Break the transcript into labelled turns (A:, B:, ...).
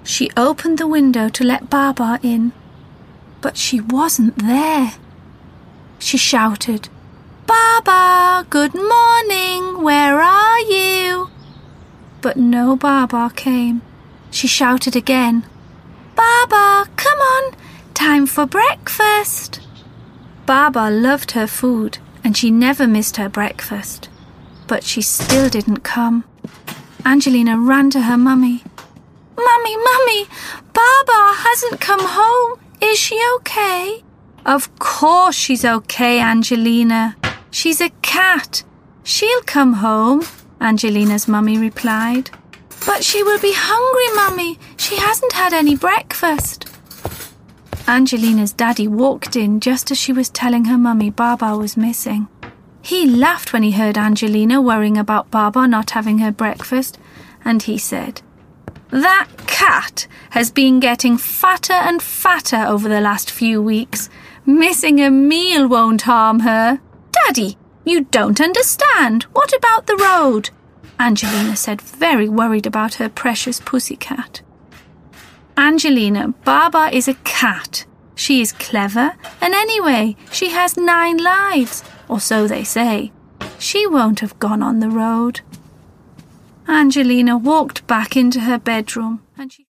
A: She opened the window to let Baba in, but she wasn't there. She shouted, "Baba, good morning, where are you?" But no Baba came. She shouted again, "Baba, come on, time for breakfast." Baba loved her food and she never missed her breakfast, but she still didn't come. Angelina ran to her mummy. Mummy, Baba hasn't come home. Is she okay?" "Of course she's okay, Angelina. She's a cat. She'll come home," Angelina's mummy replied. "But she will be hungry, Mummy. She hasn't had any breakfast." Angelina's daddy walked in just as she was telling her mummy Baba was missing. He laughed when he heard Angelina worrying about Baba not having her breakfast, and he said, "That cat has been getting fatter and fatter over the last few weeks. Missing a meal won't harm her." "Daddy, you don't understand. What about the road?" Angelina said, very worried about her precious pussycat. "Angelina, Baba is a cat. She is clever, and anyway, she has 9 lives, or so they say. She won't have gone on the road." Angelina walked back into her bedroom and she